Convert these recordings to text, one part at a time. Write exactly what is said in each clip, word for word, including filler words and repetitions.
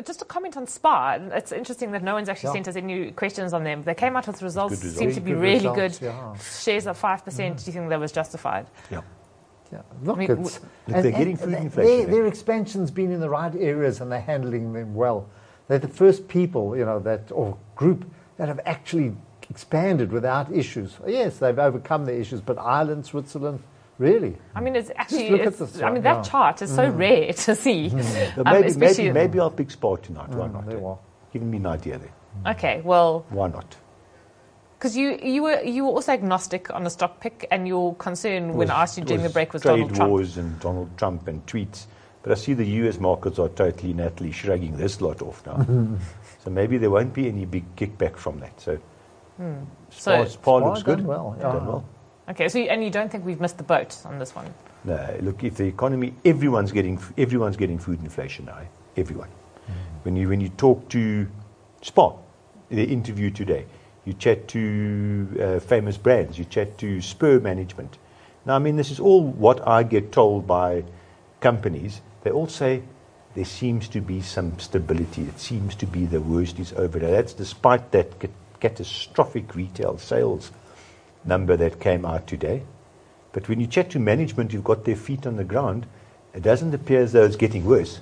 just a comment on Spar. It's interesting that no one's actually yeah. sent us any questions on them. They came out with results, results. seem to be good really results, good. Yeah. Shares are five percent. Mm. Do you think that was justified? Yeah. Yeah. Look, I mean, it's, and, they're getting food inflation. Their, their expansion's been in the right areas and they're handling them well. They're the first people, you know, that or group that have actually expanded without issues. Yes, they've overcome the issues, but Ireland, Switzerland, really. I mean, it's actually, it's, I mean, that yeah. chart is so mm. rare to see. Mm. Um, maybe, maybe, maybe I'll pick Spar tonight. Mm, Why not? Eh? Giving me an idea there. Okay, well. Why not? Because you, you were you were also agnostic on the stock pick, and your concern was, when I asked you during the break was Donald Trump. Trade wars and Donald Trump and tweets. But I see the U S markets are totally, Natalie, shrugging this lot off now. So maybe there won't be any big kickback from that. So, hmm. Spar, so Spar looks good. Well, yeah. Done well. Okay, so you, and you don't think we've missed the boat on this one? No, look, if the economy, everyone's getting everyone's getting food inflation now. Everyone. Mm. When you when you talk to Spar, the interview today. You chat to uh, famous brands. You chat to Spur management. Now, I mean, this is all what I get told by companies. They all say there seems to be some stability. It seems to be the worst is over. That's despite that ca- catastrophic retail sales number that came out today. But when you chat to management who've got their feet on the ground, it doesn't appear as though it's getting worse.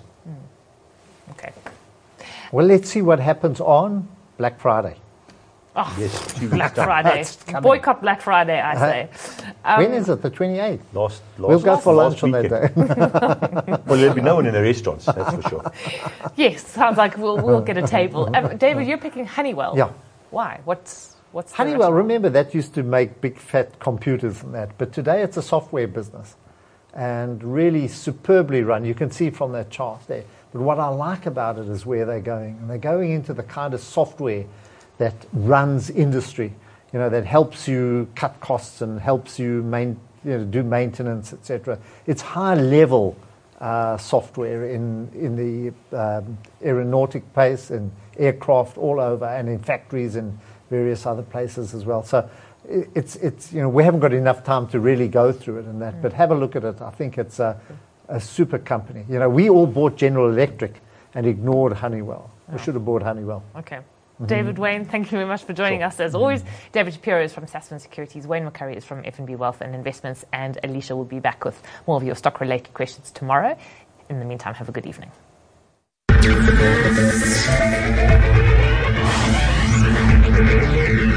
Mm. Okay. Well, let's see what happens on Black Friday. Oh, yes, Black Friday. Boycott Black Friday, I say. Um, when is it? The twenty-eighth? Last, last, we'll go last, for last lunch on that day. Well, there'll be no one in the restaurants, that's for sure. Yes, sounds like we'll we'll get a table. Um, David, you're picking Honeywell. Yeah. Why? What's what's Honeywell? Remember that used to make big fat computers and that, but today it's a software business, and really superbly run. You can see from that chart there. But what I like about it is where they're going, and they're going into the kind of software that runs industry, you know, that helps you cut costs and helps you, main, you know, do maintenance, et cetera. It's high-level uh, software in in the um, aeronautic space, in aircraft all over, and in factories and various other places as well. So it's it's you know we haven't got enough time to really go through it and that, mm. but have a look at it. I think it's a, a super company. You know, we all bought General Electric and ignored Honeywell. Oh. We should have bought Honeywell. Okay. David Wayne, thank you very much for joining sure. us as always. David Shapiro is from Sasfin Securities. Wayne McCurry is from F N B Wealth and Investments. And Alicia will be back with more of your stock-related questions tomorrow. In the meantime, have a good evening. Thank you.